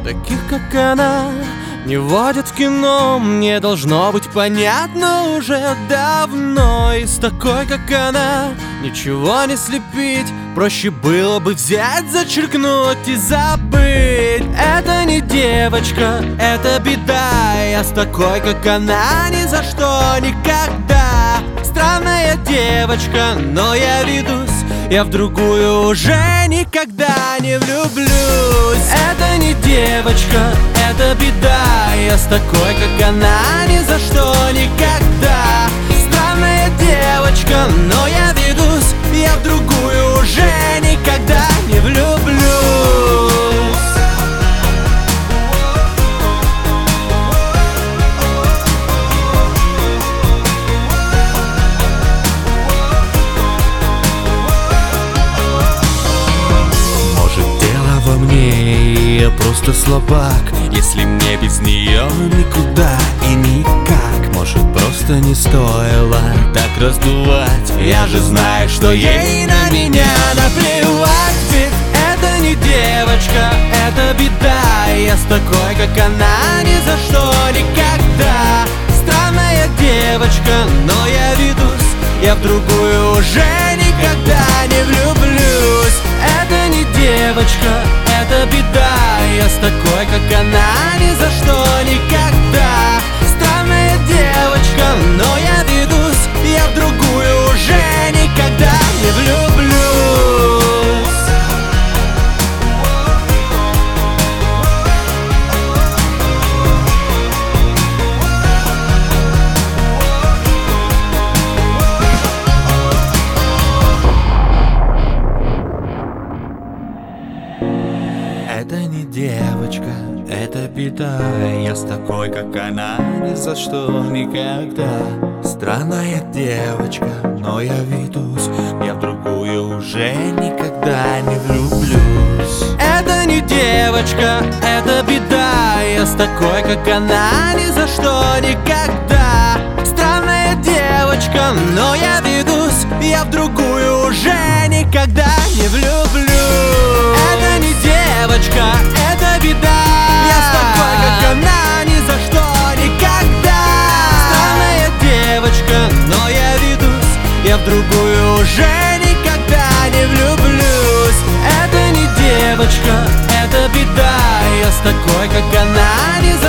Таких, как она, не водят в кино. Мне должно быть понятно уже давно. И с такой, как она, ничего не слепить. Проще было бы взять, зачеркнуть и забыть. Это не девочка, это беда. Я с такой, как она, ни за что никогда. Странная девочка, но я ведусь. Я в другую уже никогда не влюблюсь. Это не девочка, это беда. Я с такой, как она, ни за что никогда. Странная девочка, но я ведусь. Я в другую уже никогда не влюблюсь. Я просто слабак, если мне без нее никуда и никак. Может, просто не стоило так раздувать. Я же знаю, что ей на меня наплевать. Ведь это не девочка, это беда. Я с такой, как она, ни за что никогда. Странная девочка, но я ведусь. Я в другую уже никогда не влюблюсь. Это не девочка, это беда. Я с такой, как она, ни за что никогда. Странная девочка, но я ведусь. Я в другую уже никогда не влюблюсь. Это не девочка, это беда. Я с такой, как она, ни за что никогда. Странная девочка, но я ведусь. Я в другую уже никогда не влюблюсь. Это не девочка, это беда. Я с такой, как она, ни за что никогда. Странная девочка, но я ведусь. Я в другую уже никогда не влюблюсь. Это не девочка, это беда. Я с такой, как она, ни за что никогда. Странная девочка, но я ведусь. Я в другую уже никогда не влюблюсь. Это не девочка, это беда. Я с такой, как она, ни за